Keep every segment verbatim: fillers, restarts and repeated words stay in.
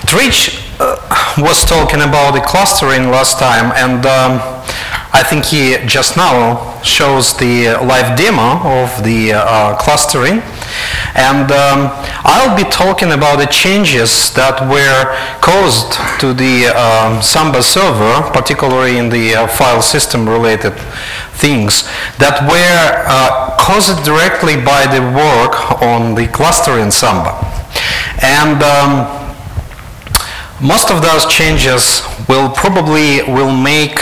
Trich uh, was talking about the clustering last time, and um, I think he just now shows the live demo of the uh, clustering. And um, I'll be talking about the changes that were caused to the um, Samba server, particularly in the uh, file system related things, that were uh, caused directly by the work on the clustering Samba. And um, most of those changes will probably will make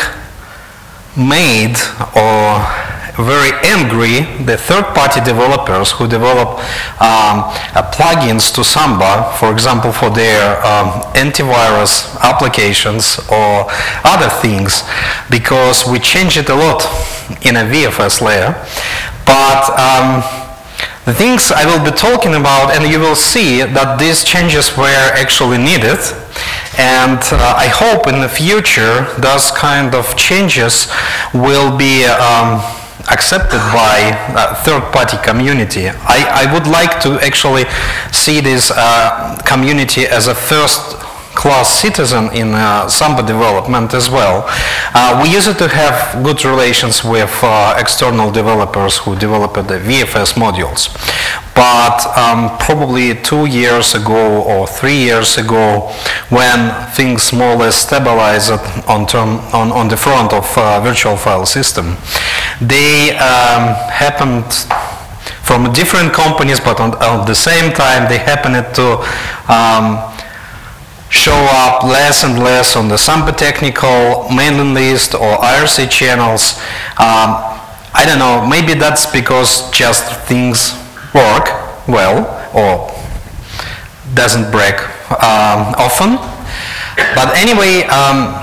made or very angry the third-party developers who develop um, uh, plugins to Samba, for example, for their um, antivirus applications or other things, because we change it a lot in a V F S layer. But um, the things I will be talking about, and you will see that these changes were actually needed. And uh, I hope in the future those kind of changes will be um, accepted by uh, third-party community. I, I would like to actually see this uh, community as a first-class citizen in uh, Samba development as well. Uh, we used to have good relations with uh, external developers who developed the V F S modules. But um, probably two years ago or three years ago, when things more or less stabilized on, term, on, on the front of uh, virtual file system, they um, happened from different companies, but on, at the same time they happened to um, show up less and less on the Samba technical mailing list or I R C channels. Um, I don't know, maybe that's because just things work well or doesn't break um, often. But anyway, um,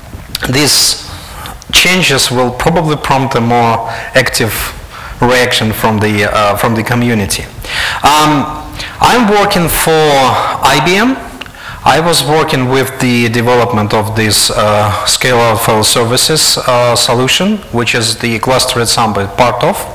these changes will probably prompt a more active reaction from the uh, from the community. Um, I'm working for I B M. I was working with the development of this uh, scale-out file services uh, solution, which is the clustered Samba part of.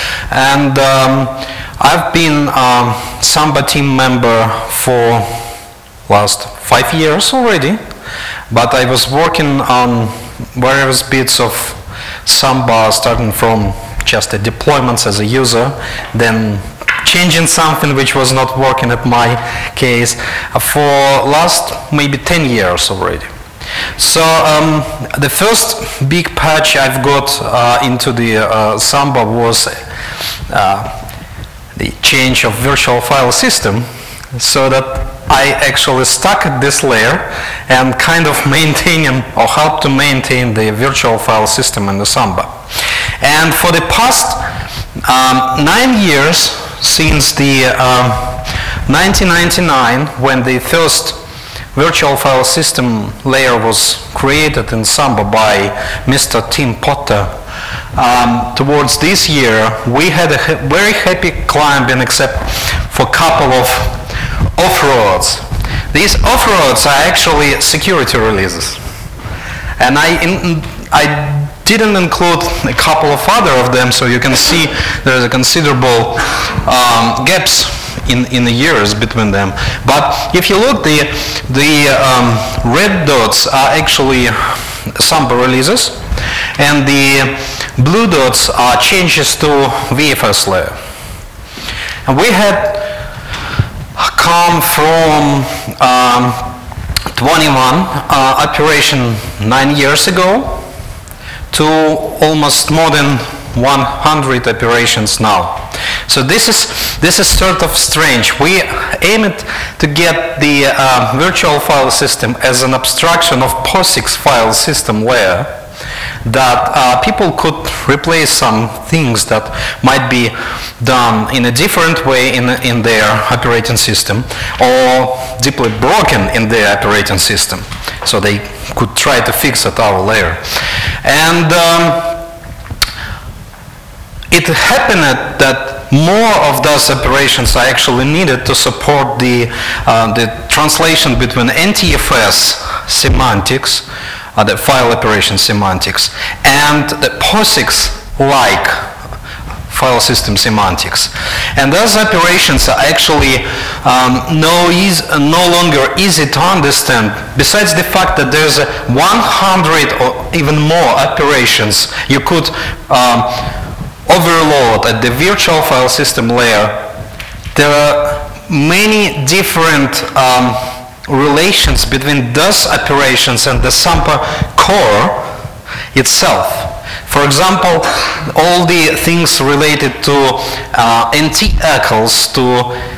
And um, I've been um, Samba team member for last five years already, but I was working on various bits of Samba, starting from just the deployments as a user, then changing something which was not working at my case uh, for last maybe ten years already. So um, the first big patch I've got uh, into the uh, Samba was uh, the change of virtual file system, so that I actually stuck at this layer and kind of maintaining or help to maintain the virtual file system in the Samba. And for the past um, nine years, since the um, nineteen ninety-nine, when the first virtual file system layer was created in Samba by Mister Tim Potter, um, towards this year we had a ha very happy climbing, except for a couple of off-roads. These off-roads are actually security releases, and I, in, I didn't include a couple of other of them, so you can see there's a considerable um, gaps in, in the years between them. But if you look, the, the um, red dots are actually Samba releases, and the blue dots are changes to V F S layer. And we had come from um, twenty-one uh, operation nine years ago to almost more than one hundred operations now. So this is this is sort of strange. We aim it to get the uh, virtual file system as an abstraction of POSIX file system layer, that uh, people could replace some things that might be done in a different way in, in their operating system, or deeply broken in their operating system, so they could try to fix at our layer. And um, it happened that more of those operations are actually needed to support the, uh, the translation between N T F S semantics, uh, the file operation semantics, and the POSIX-like file system semantics. And those operations are actually um, no, easy, no longer easy to understand, besides the fact that there's one hundred or even more operations you could um, overload at the virtual file system layer. There are many different um, relations between those operations and the Sampa core itself. For example, all the things related to uh, N T E C Ls, to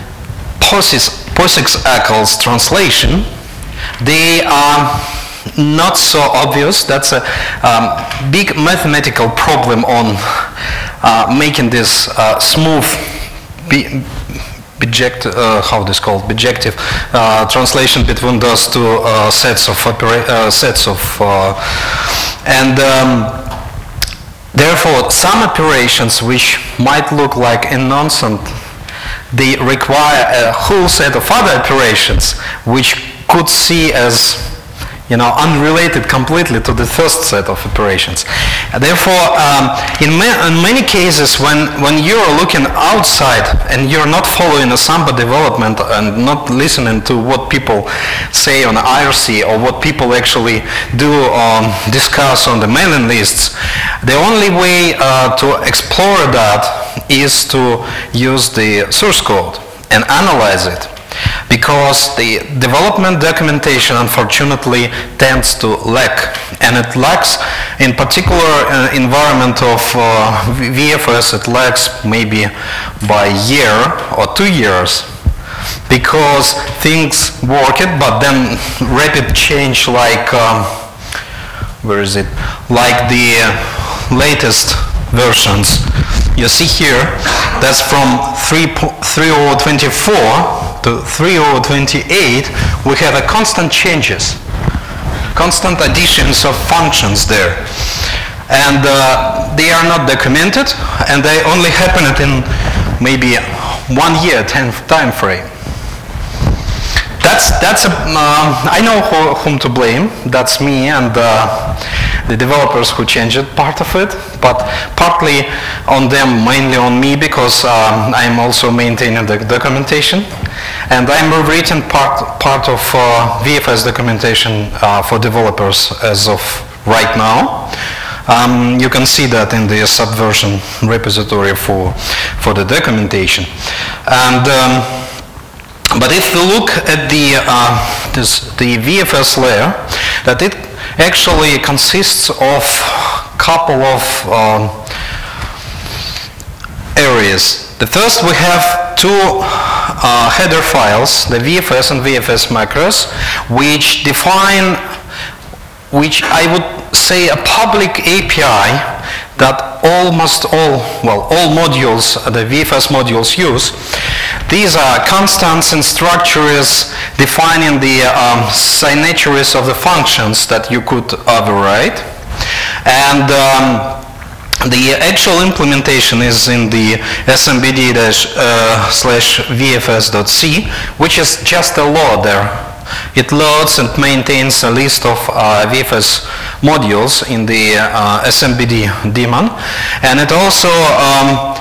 POSIX E C Ls translation, they are not so obvious. That's a um, big mathematical problem on uh, making this uh, smooth, be, biject, uh, how this called, bijective uh, translation between those two uh, sets of opera uh, sets of uh, and um, therefore some operations which might look like a nonsense, they require a whole set of other operations which could see as, you know, unrelated completely to the first set of operations. Therefore, um, in, ma in many cases, when, when you're looking outside and you're not following a Sampa development and not listening to what people say on I R C or what people actually do um, discuss on the mailing lists, the only way uh, to explore that is to use the source code and analyze it. Because the development documentation, unfortunately, tends to lack, and it lacks, in particular, uh, environment of uh, V F S, it lacks maybe by a year or two years, because things work it, but then rapid change, like um, where is it? Like the uh, latest versions you see here. That's from three point oh twenty-four. To three point oh twenty-eight, we have a constant changes, constant additions of functions there. And uh, they are not documented, and they only happen in maybe one year time frame. That's, that's a, uh, I know who, whom to blame. That's me and uh, the developers who changed part of it, but partly on them, mainly on me, because um, I'm also maintaining the documentation. And I'm rewriting part, part of uh, V F S documentation uh, for developers as of right now. Um, you can see that in the Subversion repository for, for the documentation. And, um, but if we look at the, uh, this, the V F S layer, that it actually consists of a couple of um, areas. The first, we have two uh, header files, the V F S and V F S macros, which define, which I would say a public A P I that almost all, well, all modules, the V F S modules use. These are constants and structures defining the um, signatories of the functions that you could override. And um, the actual implementation is in the smbd uh, slash vfs.c, which is just a loader. It loads and maintains a list of uh, V F S modules in the uh, smbd daemon, and it also um,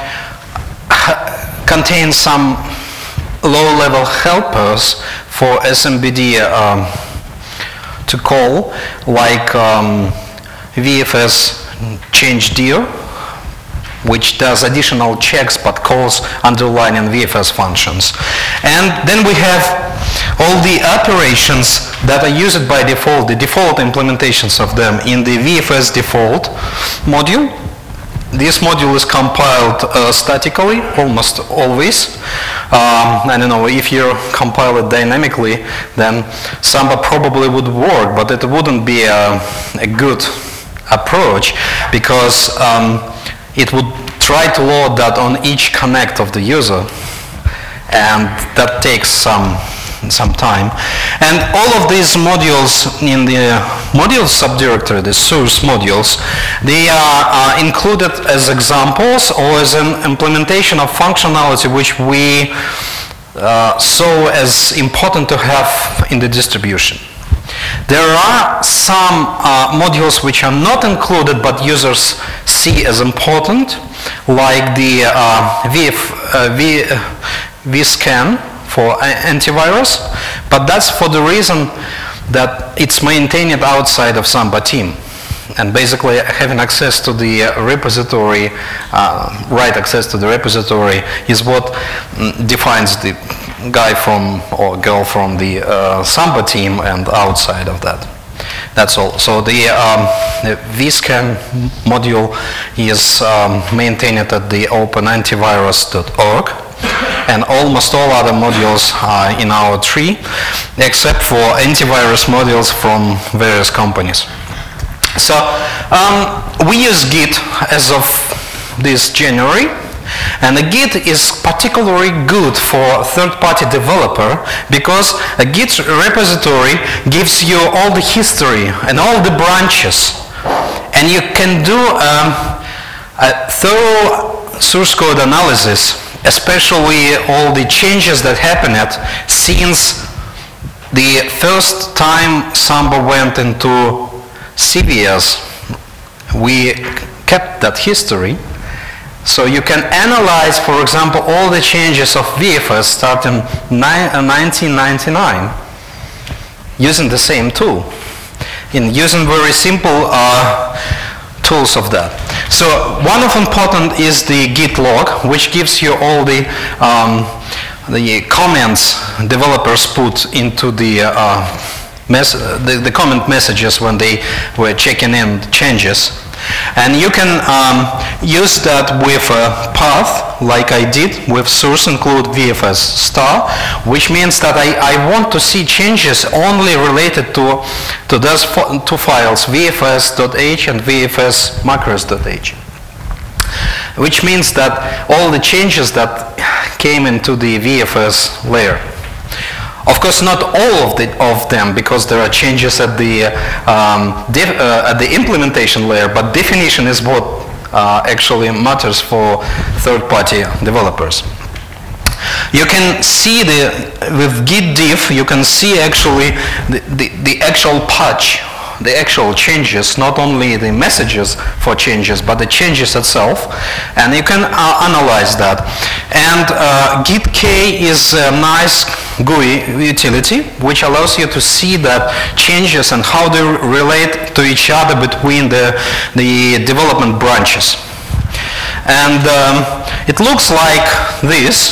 contains some low-level helpers for smbd um, to call, like um, V F S change dir, which does additional checks but calls underlying V F S functions. And then we have all the operations that are used by default, the default implementations of them in the V F S default module. This module is compiled uh, statically, almost always. Um, I don't know, if you compile it dynamically, then Sampa probably would work, but it wouldn't be a, a good approach, because um, it would try to load that on each connect of the user, and that takes some some time. And all of these modules in the module subdirectory, the source modules, they are uh, included as examples or as an implementation of functionality which we uh, saw as important to have in the distribution. There are some uh, modules which are not included but users see as important, like the uh, v, uh, v, uh, vScan for antivirus, but that's for the reason that it's maintained outside of Samba team. And basically having access to the repository, uh, right access to the repository is what mm, defines the guy from or girl from the uh, Samba team and outside of that. That's all. So the, um, the vScan module is um, maintained at the open antivirus dot org, and almost all other modules are in our tree, except for antivirus modules from various companies. So um, we use Git as of this January, and the Git is particularly good for third-party developer because a Git repository gives you all the history and all the branches, and you can do um, a thorough source code analysis, especially all the changes that happened since the first time Samba went into C V S. We kept that history, so you can analyze, for example, all the changes of V F S starting nineteen ninety-nine using the same tool, in using very simple uh, tools of that. So one of important is the Git log, which gives you all the um, the comments developers put into the uh, Mes the, the comment messages when they were checking in changes. And you can um, use that with a path, like I did with source include V F S star, which means that I, I want to see changes only related to, to those two files, V F S dot H and V F S macros dot H. Which means that all the changes that came into the V F S layer. Of course, not all of, the, of them, because there are changes at the, um, def, uh, at the implementation layer, but definition is what uh, actually matters for third-party developers. You can see the, with git diff, you can see actually the, the, the actual patch, the actual changes, not only the messages for changes, but the changes itself, and you can uh, analyze that. And uh, git-k is a nice G U I utility, which allows you to see that changes and how they relate to each other between the, the development branches. And um, it looks like this.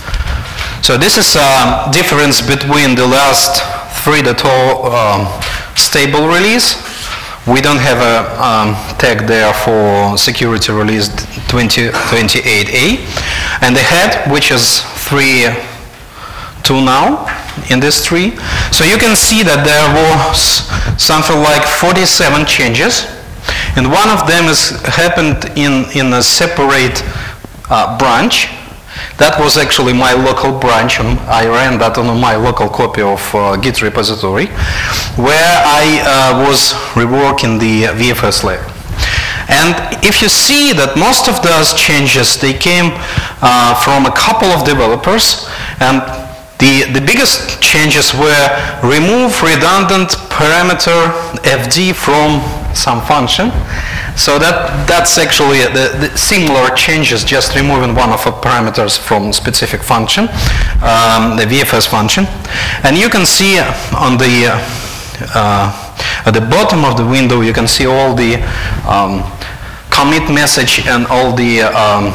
So this is a difference between the last three point oh um, stable release. We don't have a um, tag there for security release twenty twenty-eight A. And the head, which is three point two now in this tree. So you can see that there was something like forty-seven changes. And one of them is happened in, in a separate uh, branch. That was actually my local branch, and I ran that on my local copy of uh, Git repository, where I uh, was reworking the V F S layer. And if you see that most of those changes, they came uh, from a couple of developers, and the, the biggest changes were remove redundant parameter F D from some function. So that, that's actually the, the similar changes, just removing one of the parameters from specific function, um, the V F S function. And you can see on the, uh, at the bottom of the window, you can see all the um, commit message and all the, um,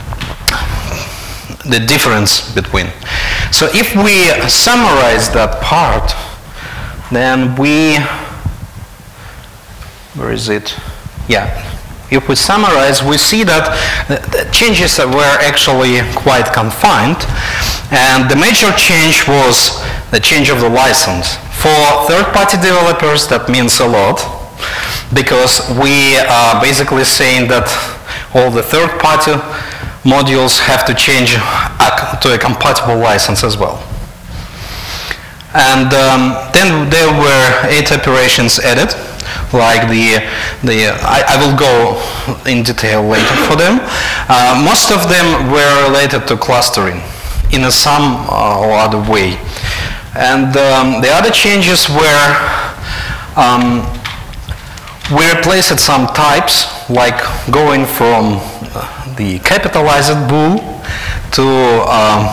the difference between. So if we summarize that part, then we, where is it? Yeah, if we summarize, we see that the changes were actually quite confined, and the major change was the change of the license. For third-party developers, that means a lot, because we are basically saying that all the third-party modules have to change to a compatible license as well. And um, then there were eight operations added, like the, the I, I will go in detail later for them. Uh, most of them were related to clustering in a some uh, or other way. And um, the other changes were, um, we replaced some types, like going from uh, the capitalized bool to um,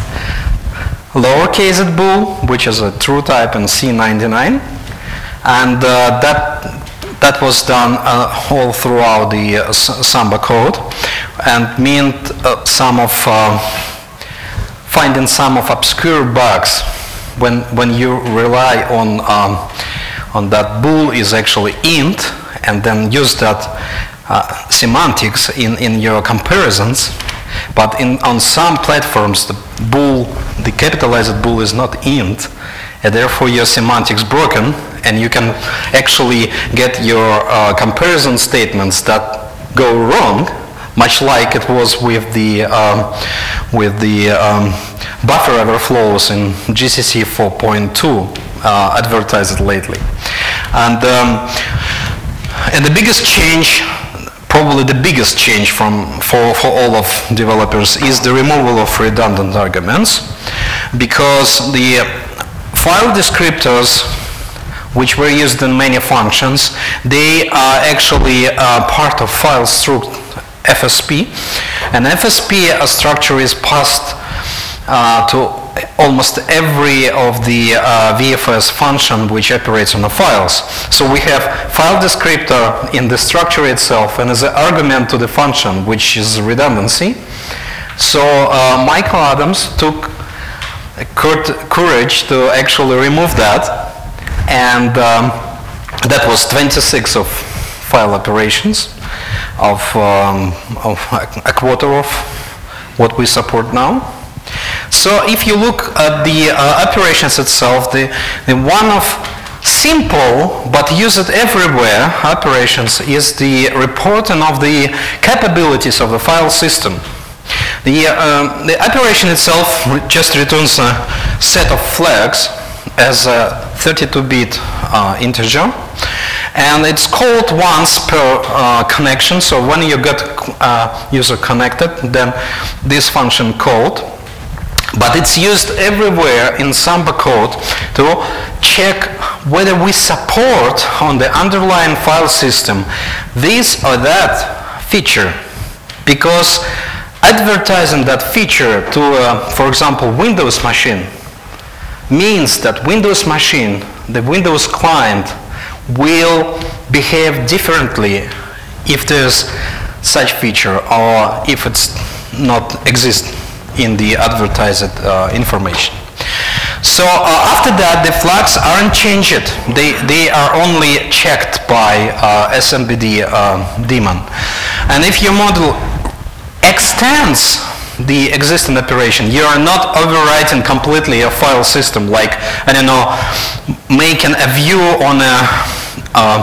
lowercase bool, which is a true type in C ninety-nine, and uh, that that was done uh, all throughout the uh, Samba code, and meant uh, some of uh, finding some of obscure bugs when when you rely on um, on that bool is actually int, and then use that uh, semantics in in your comparisons. But in, on some platforms, the bool, the capitalized bool is not int, and therefore your semantics broken, and you can actually get your uh, comparison statements that go wrong, much like it was with the um, with the um, buffer overflows in G C C four point two uh, advertised lately. And um, and the biggest change, probably the biggest change from for, for all of developers, is the removal of redundant arguments, because the file descriptors, which were used in many functions, they are actually uh, part of file struct F S P, and F S P structure is passed uh, to almost every of the uh, V F S function which operates on the files. So we have file descriptor in the structure itself, and as an argument to the function, which is redundancy. So uh, Michael Adams took courage to actually remove that, and um, that was twenty-six of file operations, of, um, of a quarter of what we support now. So if you look at the uh, operations itself, the, the one of simple but used everywhere operations is the reporting of the capabilities of the file system. The, uh, the operation itself just returns a set of flags as a thirty-two bit uh, integer, and it's called once per uh, connection. So when you get uh, user connected, then this function called. But it's used everywhere in Samba code to check whether we support on the underlying file system this or that feature, because advertising that feature to, uh, for example, Windows machine means that Windows machine, the Windows client, will behave differently if there's such feature or if it's not exist in the advertised uh, information. So uh, after that, the flags aren't changed. They, they are only checked by uh, S M B D uh, daemon. And if your model extends the existing operation, you are not overwriting completely a file system, like, I don't know, making a view on a uh,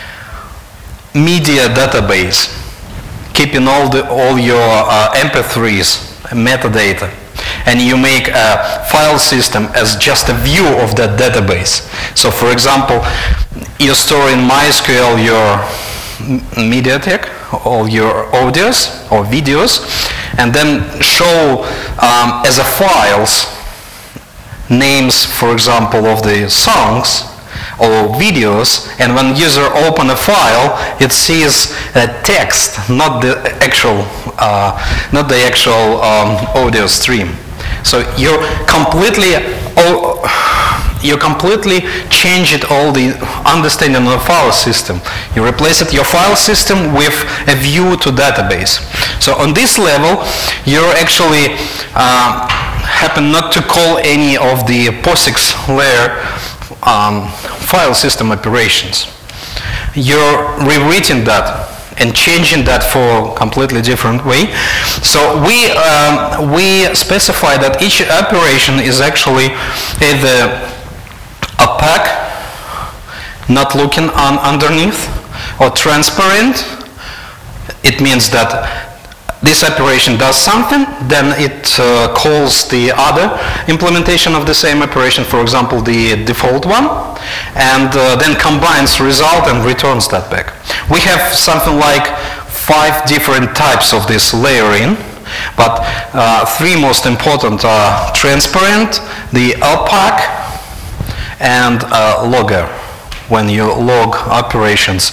media database, keeping all, the, all your uh, M P threes, metadata, and you make a file system as just a view of that database. So for example, you store in MySQL your MediaTek, all your audios or videos, and then show um, as a files names, for example, of the songs or videos, and when user open a file, it sees a text, not the actual, uh, not the actual um, audio stream. So you completely, oh, you completely change it all the understanding of the file system. You replace it your file system with a view to database. So on this level, you're actually uh, happen not to call any of the POSIX layer um, file system operations. You're rewriting that and changing that for a completely different way. So we um, we specify that each operation is actually either opaque, not looking on underneath, or transparent. It means that this operation does something, then it uh, calls the other implementation of the same operation, for example, the default one, and uh, then combines result and returns that back. We have something like five different types of this layering, but uh, three most important are transparent, the opaque, and uh, logger. When you log operations,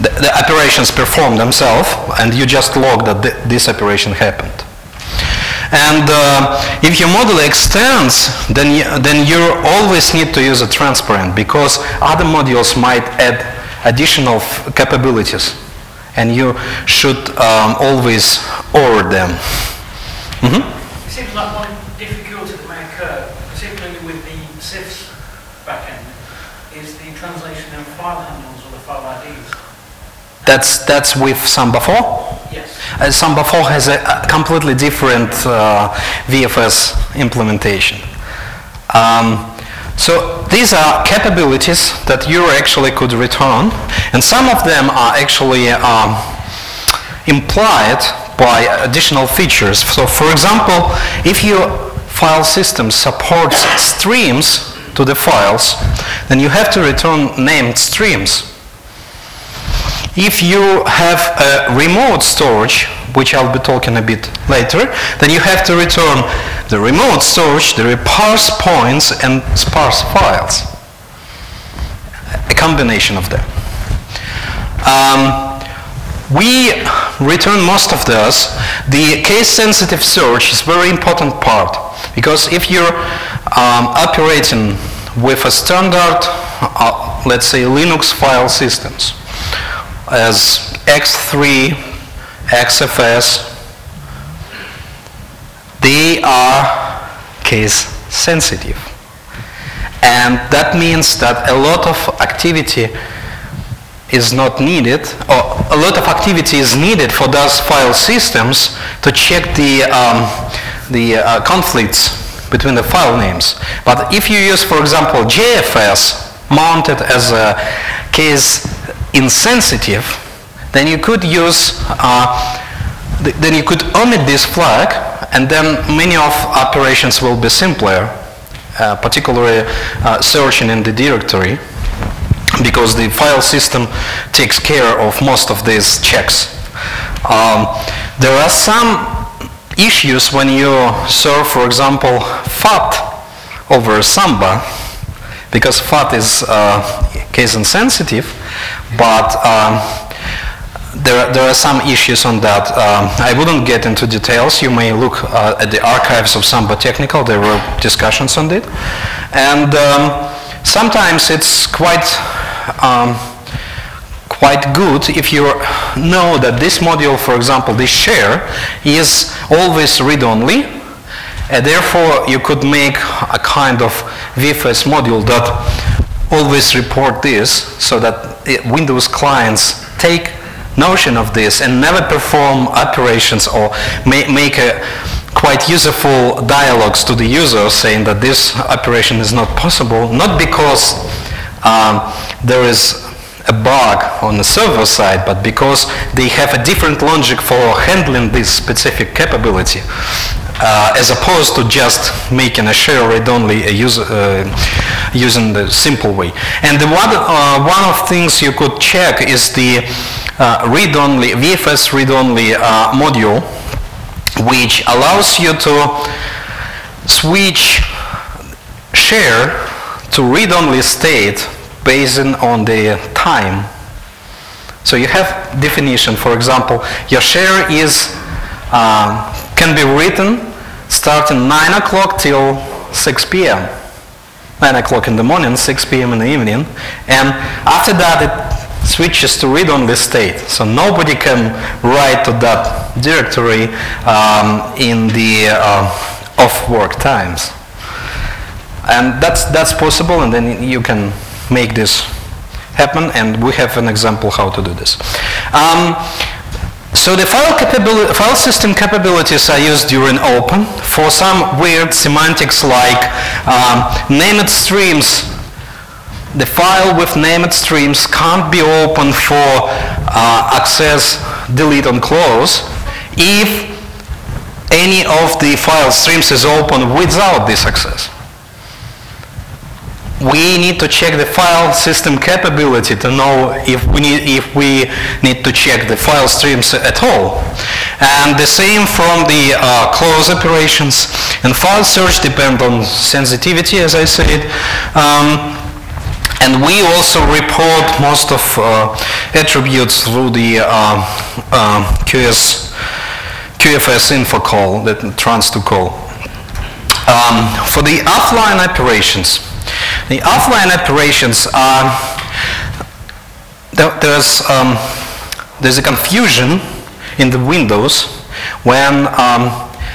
the, the operations perform themselves, and you just log that th this operation happened. And uh, if your model extends, then you, then you always need to use a transparent, because other modules might add additional f capabilities, and you should um, always order them. Mm-hmm. It seems like one difficulty that may occur, particularly with the S I F S backend, is the translation of file handles or the file I Ds. That's that's with Samba four? Yes. Uh, Samba four has a, a completely different uh, V F S implementation. Um, so these are capabilities that you actually could return, and some of them are actually um, implied by additional features. So for example, if your file system supports streams to the files, then you have to return named streams. If you have a remote storage, which I'll be talking a bit later, then you have to return the remote storage, the parse points, and sparse files. A combination of them. Um, we return most of those. The case-sensitive search is a very important part, because if you're um, operating with a standard, uh, let's say, Linux file systems, as X three, X F S, they are case sensitive. And that means that a lot of activity is not needed, or a lot of activity is needed for those file systems to check the, um, the uh, conflicts between the file names. But if you use, for example, J F S mounted as a case insensitive, then you could use, uh, th then you could omit this flag, and then many of operations will be simpler, uh, particularly uh, searching in the directory, because the file system takes care of most of these checks. Um, there are some issues when you serve, for example, F A T over Samba, because F A T is uh, case insensitive, but um, there, there are some issues on that. Um, I wouldn't get into details. You may look uh, at the archives of Samba Technical. There were discussions on it. And um, sometimes it's quite, um, quite good if you know that this module, for example, this share, is always read-only. And therefore, you could make a kind of V F S module that always report this, so that it, Windows clients take notion of this and never perform operations or ma make a quite useful dialogues to the user saying that this operation is not possible, not because um, there is a bug on the server side, but because they have a different logic for handling this specific capability. Uh, as opposed to just making a share read-only uh, using the simple way. And the one, uh, one of things you could check is the uh, read-only, V F S read-only uh, module, which allows you to switch share to read-only state based on the time. So you have definition. For example, your share is um, can be written starting nine o'clock till six p m nine o'clock in the morning, six p m in the evening, and after that it switches to read-only state. So nobody can write to that directory um, in the uh, off-work times. And that's, that's possible, and then you can make this happen, and we have an example how to do this. Um, So the file, file system capabilities are used during open for some weird semantics like um, named streams. The file with named streams can't be opened for uh, access, delete, and close if any of the file streams is open without this access. We need to check the file system capability to know if we need, if we need to check the file streams at all. And the same from the uh, close operations. And file search depend on sensitivity, as I said. Um, And we also report most of uh, attributes through the uh, uh, Q S, Q F S info call, that trans to call. Um, for the offline operations, the offline operations are, there, there's, um, there's a confusion in the Windows when um,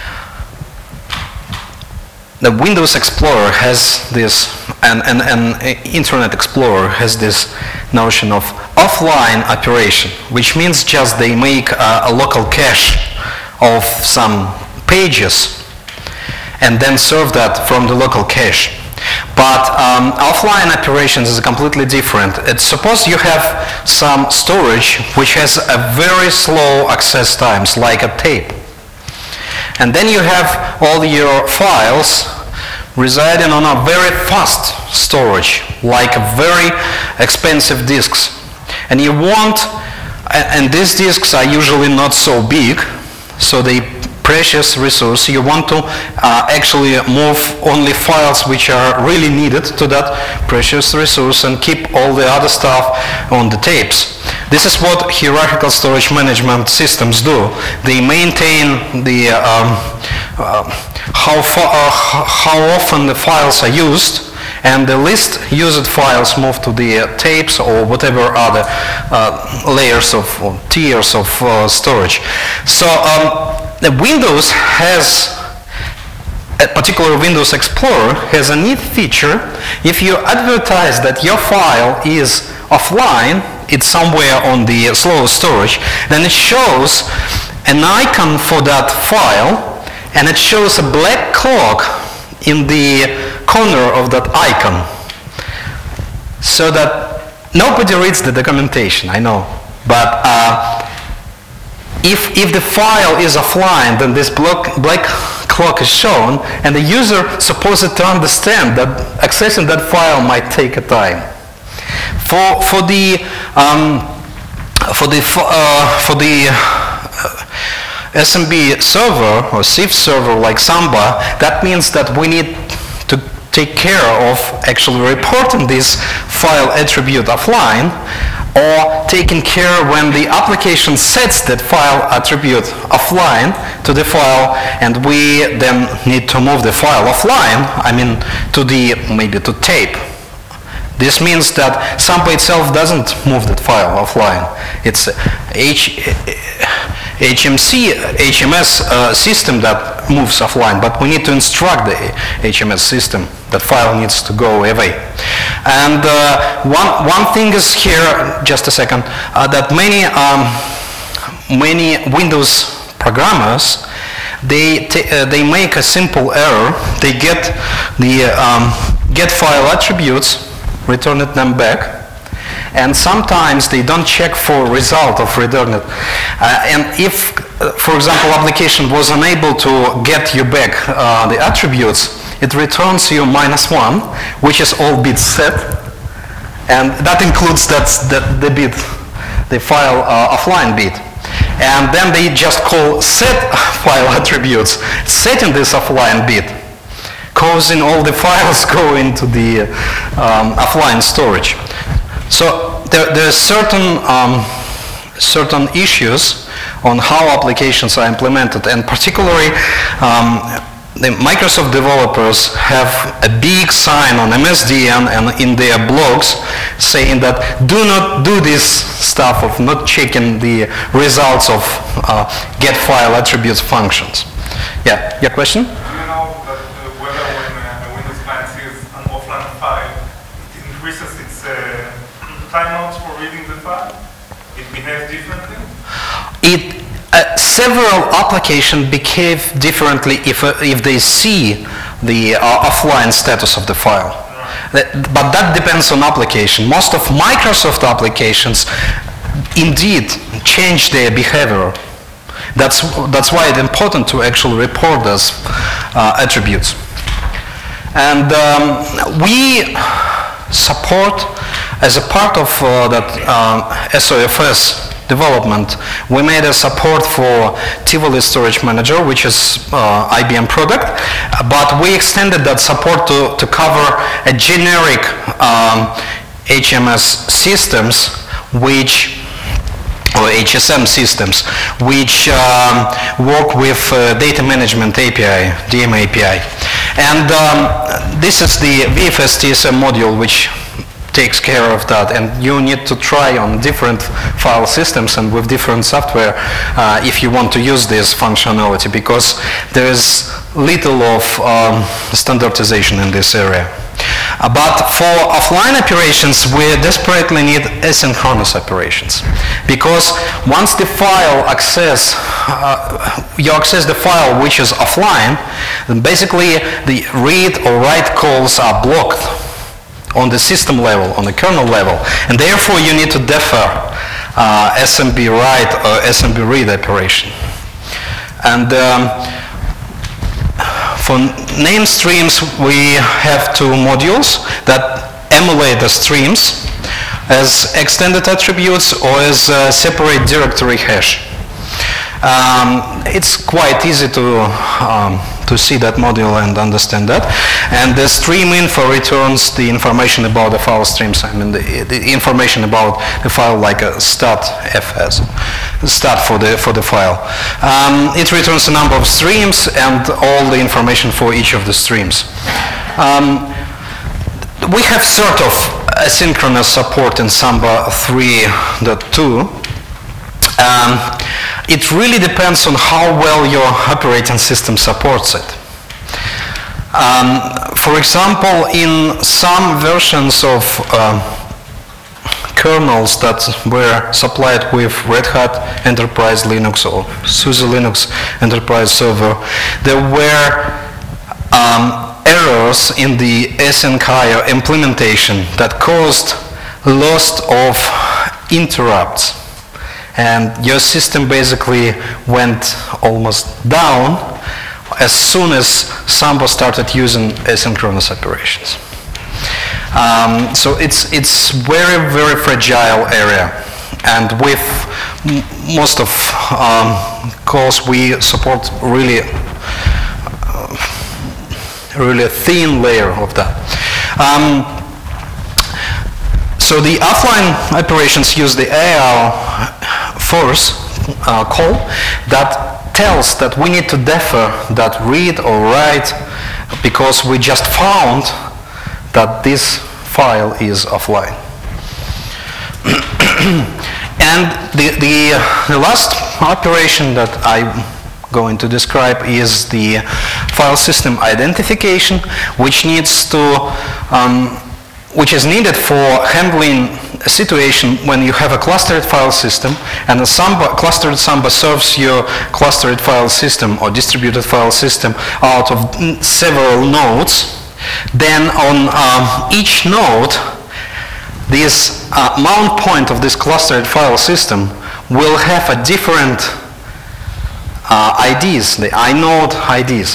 the Windows Explorer has this, and, and, and Internet Explorer has this notion of offline operation, which means just they make a, a local cache of some pages and then serve that from the local cache. But um, offline operations is completely different. It's suppose you have some storage which has a very slow access times, like a tape. And then you have all your files residing on a very fast storage, like very expensive disks. And you want, and these disks are usually not so big, so they precious resource. You want to uh, actually move only files which are really needed to that precious resource and keep all the other stuff on the tapes. This is what hierarchical storage management systems do. They maintain the um, uh, how, fa- uh, how often the files are used, and the least used files move to the uh, tapes or whatever other uh, layers of or tiers of uh, storage. So um, the Windows has, a particular Windows Explorer has a neat feature. If you advertise that your file is offline, it's somewhere on the slow storage, then it shows an icon for that file, and it shows a black clock in the corner of that icon, so that nobody reads the documentation, I know, but uh, if, if the file is offline, then this black, black clock is shown, and the user supposed to understand that accessing that file might take a time. For, for the, um, for the, uh, for the uh, S M B server or S I F server like Samba, that means that we need to take care of actually reporting this file attribute offline, or taking care when the application sets that file attribute offline to the file, and we then need to move the file offline, I mean to the, maybe to tape. This means that Samba itself doesn't move that file offline. It's H, HMC, H M S uh, system that moves offline, but we need to instruct the H M S system that file needs to go away. And uh, one, one thing is here, just a second, uh, that many, um, many Windows programmers, they, uh, they make a simple error. They get the um, get file attributes, return it them back, and sometimes they don't check for result of return it. Uh, and if, uh, for example, application was unable to get you back uh, the attributes, it returns you minus one, which is all bits set, and that includes that's the, the bit, the file uh, offline bit. And then they just call set file attributes, setting this offline bit, causing all the files go into the um, offline storage. So there, there are certain, um, certain issues on how applications are implemented, and particularly um, the Microsoft developers have a big sign on M S D N and in their blogs saying that do not do this stuff of not checking the results of uh, get file attributes functions. Yeah, your question? Timeouts for reading the file? It behaves differently? It, uh, several applications behave differently if, uh, if they see the uh, offline status of the file. Right. That, but that depends on application. Most of Microsoft applications indeed change their behavior. That's, that's why it's important to actually report those uh, attributes. And um, we support, as a part of uh, that um, S O F S development, we made a support for Tivoli Storage Manager, which is uh, I B M product, but we extended that support to, to cover a generic um, H M S systems which or H S M systems which um, work with uh, data management A P I, D M A P I. And um, this is the V F S T S M module which takes care of that, and you need to try on different file systems and with different software uh, if you want to use this functionality, because there is little of um, standardization in this area. Uh, but for offline operations, we desperately need asynchronous operations, because once the file access, uh, you access the file which is offline, then basically the read or write calls are blocked on the system level, on the kernel level, and therefore you need to defer uh, S M B write or S M B read operation. And um, for name streams, we have two modules that emulate the streams as extended attributes or as a separate directory hash. Um, it's quite easy to um, to see that module and understand that. And the stream info returns the information about the file streams. I mean, the, the information about the file, like a stat fs, stat for the for the file. Um, it returns a number of streams and all the information for each of the streams. Um, we have sort of asynchronous support in Samba three point two. Um, it really depends on how well your operating system supports it. Um, for example, in some versions of um, kernels that were supplied with Red Hat Enterprise Linux or SUSE Linux Enterprise Server, there were um, errors in the async I O implementation that caused loss of interrupts. And your system basically went almost down as soon as Samba started using asynchronous operations. Um, so it's it's very very fragile area, and with m most of um, calls we support really uh, really a thin layer of that. Um, so the offline operations use the A R force uh, call that tells that we need to defer that read or write because we just found that this file is offline. And the, the, uh, the last operation that I'm going to describe is the file system identification, which needs to um, which is needed for handling a situation when you have a clustered file system and a Samba, clustered Samba serves your clustered file system or distributed file system out of several nodes. Then on um, each node, this uh, mount point of this clustered file system will have a different uh, I Ds, the inode I Ds,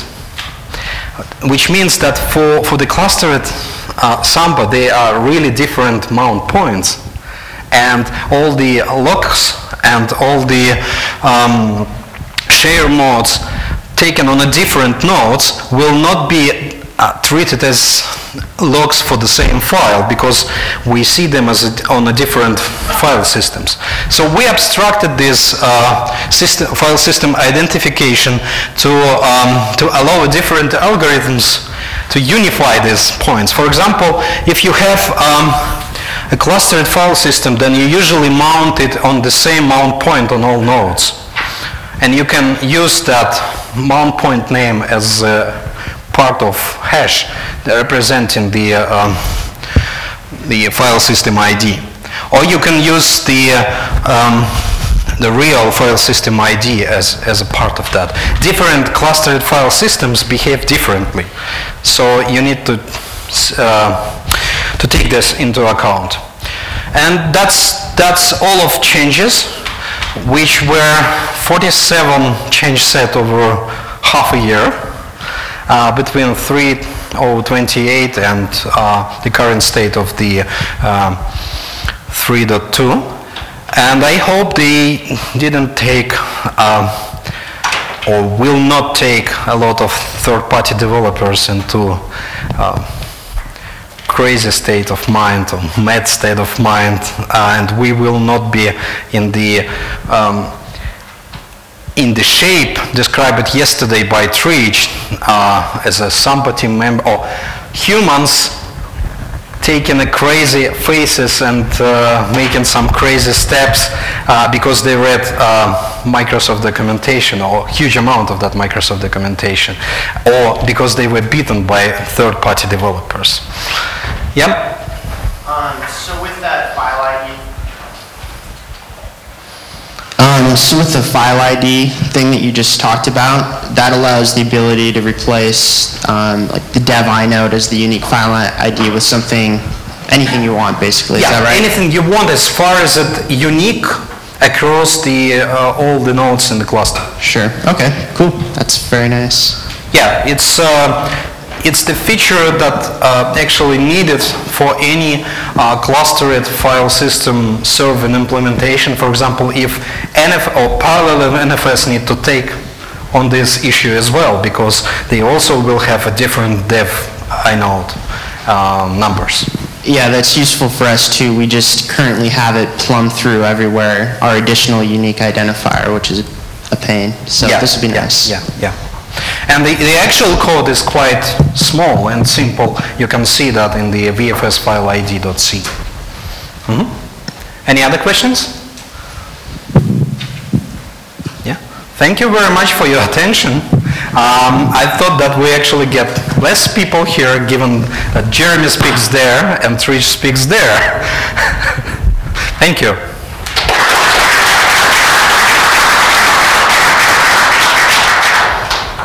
which means that for, for the clustered Uh, Samba, they are really different mount points, and all the locks and all the um, share modes taken on a different nodes will not be uh, treated as logs for the same file because we see them as a, on a different file systems. So we abstracted this uh, system, file system identification to um, to allow different algorithms to unify these points. For example, if you have um, a clustered file system, then you usually mount it on the same mount point on all nodes. And you can use that mount point name as uh, part of hash representing the, uh, um, the file system I D. Or you can use the uh, um, the real file system I D as, as a part of that. Different clustered file systems behave differently. So you need to, uh, to take this into account. And that's, that's all of changes, which were forty-seven change set over half a year, uh, between three point oh twenty-eight and uh, the current state of the uh, three point two. And I hope they didn't take uh, or will not take a lot of third-party developers into uh, crazy state of mind or mad state of mind, uh, and we will not be in the um, in the shape described yesterday by Trich uh, as a somebody member, or humans taking a crazy faces and uh, making some crazy steps uh, because they read uh, Microsoft documentation, or huge amount of that Microsoft documentation, or because they were beaten by third-party developers. Yeah? Um, so with that file I D, um, so with the file I D thing that you just talked about, that allows the ability to replace um, like the dev inode as the unique file I D with something, anything you want, basically. Is Yeah, that right? anything you want as far as it unique across the uh, all the nodes in the cluster. Sure. Okay. Cool. That's very nice. Yeah, it's uh, it's the feature that uh, actually needed for any uh, clustered file system serving implementation. For example, if N F or parallel N F S need to take on this issue as well, because they also will have a different dev inode uh, numbers. Yeah, that's useful for us too. We just currently have it plumb through everywhere, our additional unique identifier, which is a pain. So Yeah, this would be yeah, nice. Yeah, yeah. And the, the actual code is quite small and simple. You can see that in the V F S file I D.c. Mhm. Any other questions? Yeah. Thank you very much for your attention. Um, I thought that we actually get less people here, given that Jeremy speaks there and Trish speaks there. Thank you.